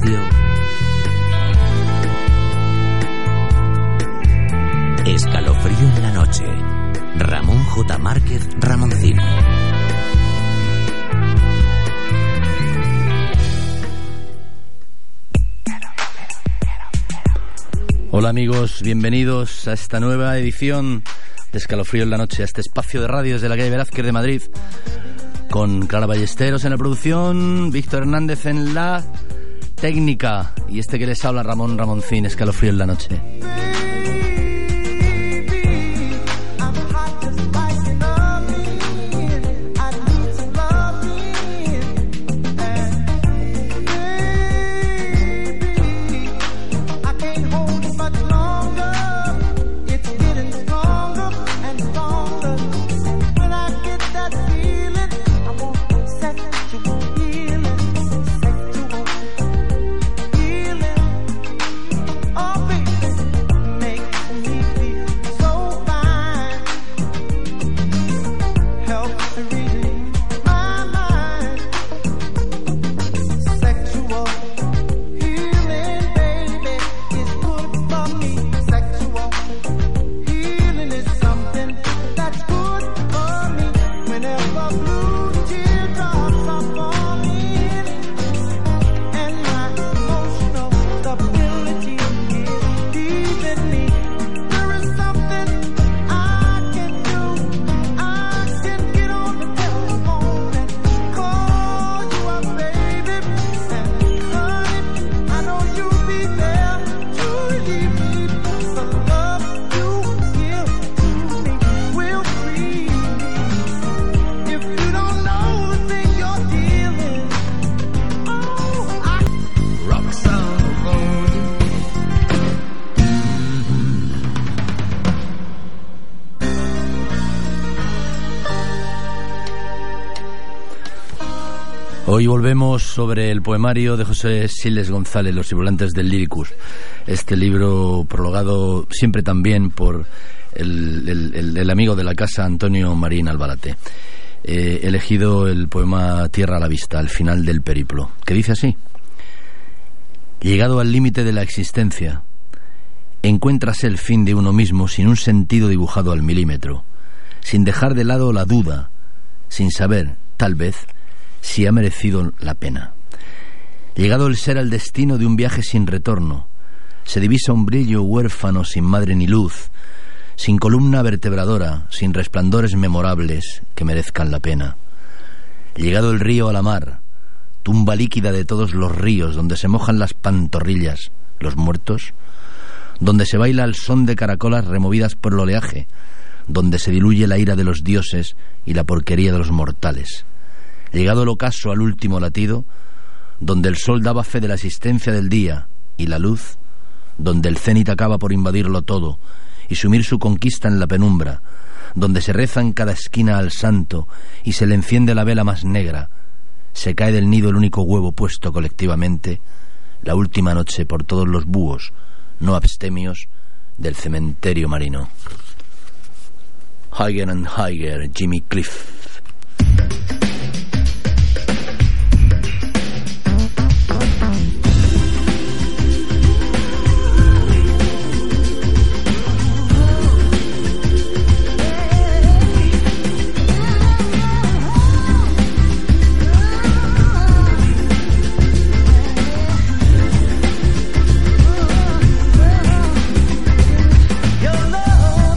escalofrío. Escalofrío en la noche. Ramón J. Márquez Ramoncín. Hola amigos, bienvenidos a esta nueva edición de Escalofrío en la noche, a este espacio de radio desde la calle Velázquez de Madrid, con Clara Ballesteros en la producción, Víctor Hernández en la técnica y este que les habla, Ramón Ramoncín. Escalofrío en la noche. Hoy volvemos sobre el poemario de José Siles González, Los Sibilantes del Lyricus. Este libro prologado siempre también por el amigo de la casa, Antonio Marín Albarate. He elegido el poema Tierra a la vista, al final del periplo, que dice así: llegado al límite de la existencia, encuéntrase el fin de uno mismo sin un sentido dibujado al milímetro, sin dejar de lado la duda, sin saber, tal vez, si ha merecido la pena. Llegado el ser al destino de un viaje sin retorno, se divisa un brillo huérfano sin madre ni luz, sin columna vertebradora, sin resplandores memorables que merezcan la pena. Llegado el río a la mar, tumba líquida de todos los ríos donde se mojan las pantorrillas, los muertos, donde se baila al son de caracolas removidas por el oleaje, donde se diluye la ira de los dioses y la porquería de los mortales. Llegado el ocaso al último latido, donde el sol daba fe de la existencia del día y la luz, donde el cénit acaba por invadirlo todo y sumir su conquista en la penumbra, donde se reza en cada esquina al santo y se le enciende la vela más negra, se cae del nido el único huevo puesto colectivamente la última noche por todos los búhos no abstemios del cementerio marino. Higher and Higher, Jimmy Cliff.